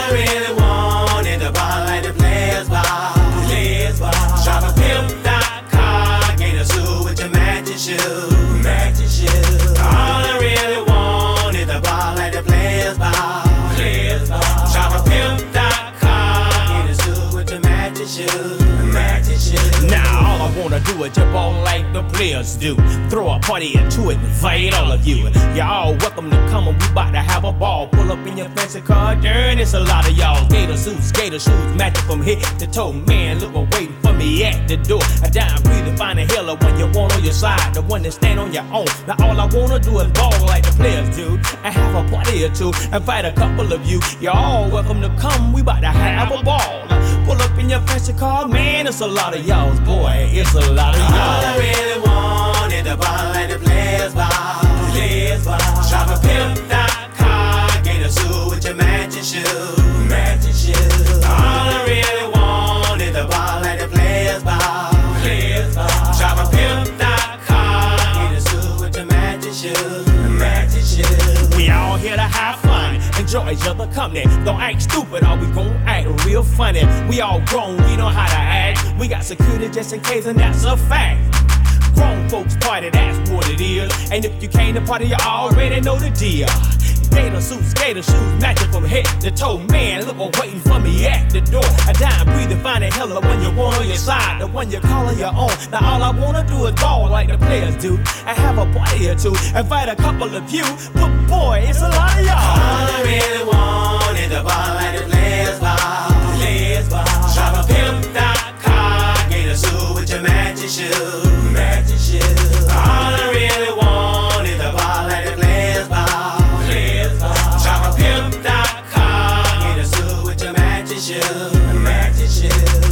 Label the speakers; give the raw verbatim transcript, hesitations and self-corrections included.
Speaker 1: I really want is a bar like the Players Bar. Players Bar. Shop a pimp dot com. Gain a suit with your matching shoes. Matching shoes. All I really want is a bar like the Players Bar. Players Bar. Shop a pimp dot com. Gain a suit with your matching shoes. Matching shoes.
Speaker 2: Now all I wanna do is jump on like the players do. Throw a party into it, invite all of you. Y'all welcome to come and we bout to have a ball. Pull up in your fancy car, darn, it's a lot of y'all. Gator suits, gator shoes, matching from head to toe. Man, look, I'm waiting for me at the door. A dime breather, find a hella when you want on your side, the one that stand on your own. Now all I wanna do is ball like the players do, and have a party or two, invite a couple of you. Y'all welcome to come, we bout to have a ball. Pull up in your fancy car, man, it's a lot of y'all. Boy, it's a lot of y'all.
Speaker 1: All I really want is a bar like the Players Bar. Players Bar. Shop a pimp dot com. Gain a suit with your matching shoes. Matching shoes. All I really want is a bar like the Players Bar. Players Bar. Shop a pimp dot com. Gain a suit with your matching shoes. Matching shoes.
Speaker 2: We all here to have fun, enjoy each other company. Don't act stupid, or we gon' act real funny. We all grown, we know how to act. We got security just in case, and that's a fact. Grown folks party, that's what it is. And if you came to party, you already know the deal. Gator suits, gator shoes, matching from head to toe. Man, look, I'm waiting for me at the door. A dime breathing, find a hella when you want on your side, the one you call on your own. Now all I wanna do is ball like the players do, and have a party or two, invite a couple of you. But boy, it's a lot of y'all.
Speaker 1: All I really want is a bar like the Players Bar. Players Bar. Shop a pimp dot com. Gain a suit with your matching shoes. Matching shoes. All I really want is a bar like the Players Bar. Players Bar. Shop a pimp dot com. Gain a suit with your matching shoes. Matching shoes.